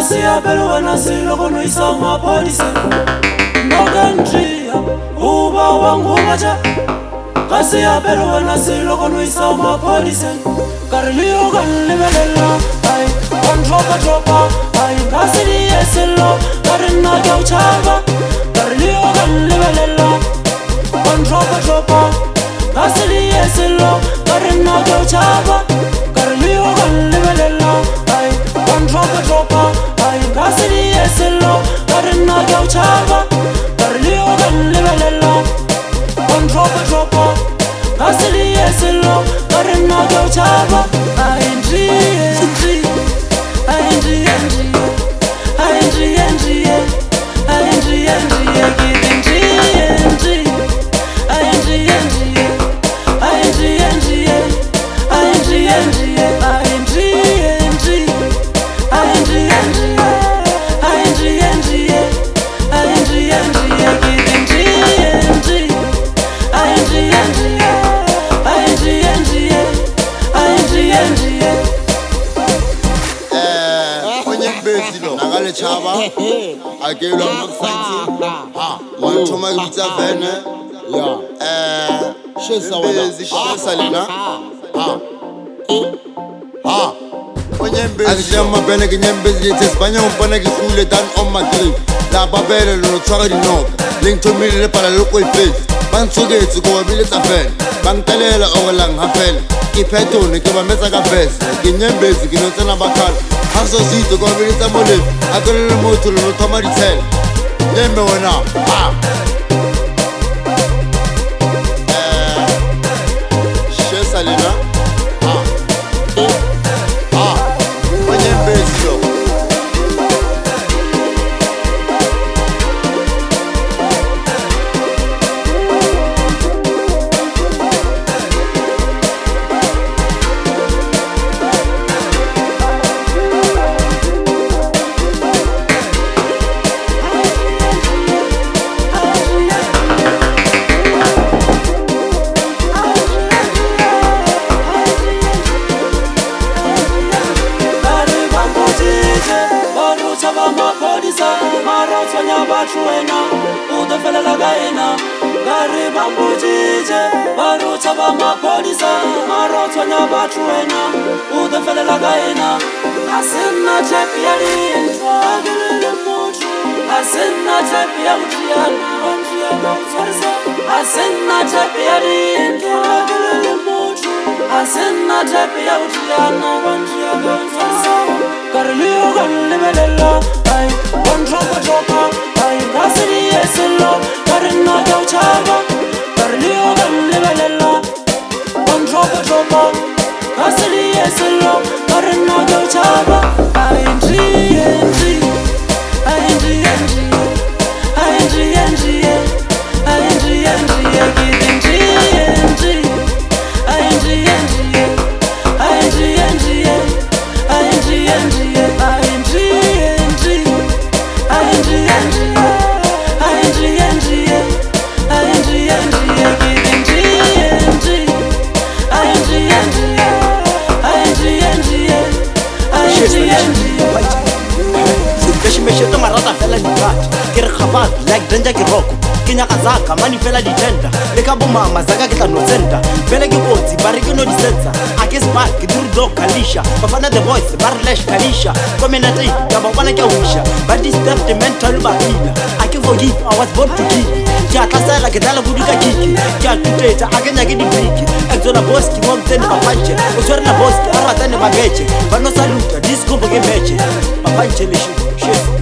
kasi ya pelo wena silo kono isa mapolisi no country uba wangu bacha kasi ya pelo wena silo kono isa mapolisi karliyo kanlibelela ay dropa ay kasi di esilo karina kya uchaba karliyo kanlibelela dropa kasi di esilo karina kya uchaba karliyo kanlibelela ay dropa ay kasi di esilo karina kya uchaba karliyo kanlibelela dropa kasi di esilo karina kya uchaba ay Chaba, I gave them a fighting. One to my pizza vene. Yeah. She's our Salina. Actually, my Benegan business is Banyan Panaki Fule done on my grave. La Babella no Charlie no. Link to me para local face. Bansuge to go a village affair. Bantalela or Lang Hafel. Ipeto, Nikaba Messaga Fest. Guinean basic, Ginotana Bakal. Haso zito kwa vilita mole akolele moto lo tomari tel nembe wana Shesalina kwenye mbezio Marotsonya bathuena utofelela kaena ngari bambujije barutsa ba mapolisa marotsonya bathuena utofelela kaena asena chepi ya lintwa gelele mutu asena chepi ya utiana onjiana utsarisa asena chepi ya lintwa gelele mutu asena chepi ya utiana onjiana utsarisa karliyo kanlibelela ay dropa ay kasi di esilo karina kya uchaba karliyo kanlibelela dropa kasi di esilo karina kya uchaba ay Mesheto marata fela di bat ke re khabat like danger ke roko ke nya kazaka mani fela di tenda le ka bomama zaka ke tla no center fela ke botsi ba re ke no di setsa a ke spark ke duru do kalisha bafana the boys ba re lash kalisha community ka ba bona ke wisha ba disturb the mental ba ila a ke forgive I was born to kill ke atlasela ke dala buduka kiki ke atuteta a ke nya ke di break exona boss ki mo mtende ba panche o tsore na boss ke a rata ne ba geche ba no saluta disco bo ke meche ba panche le shi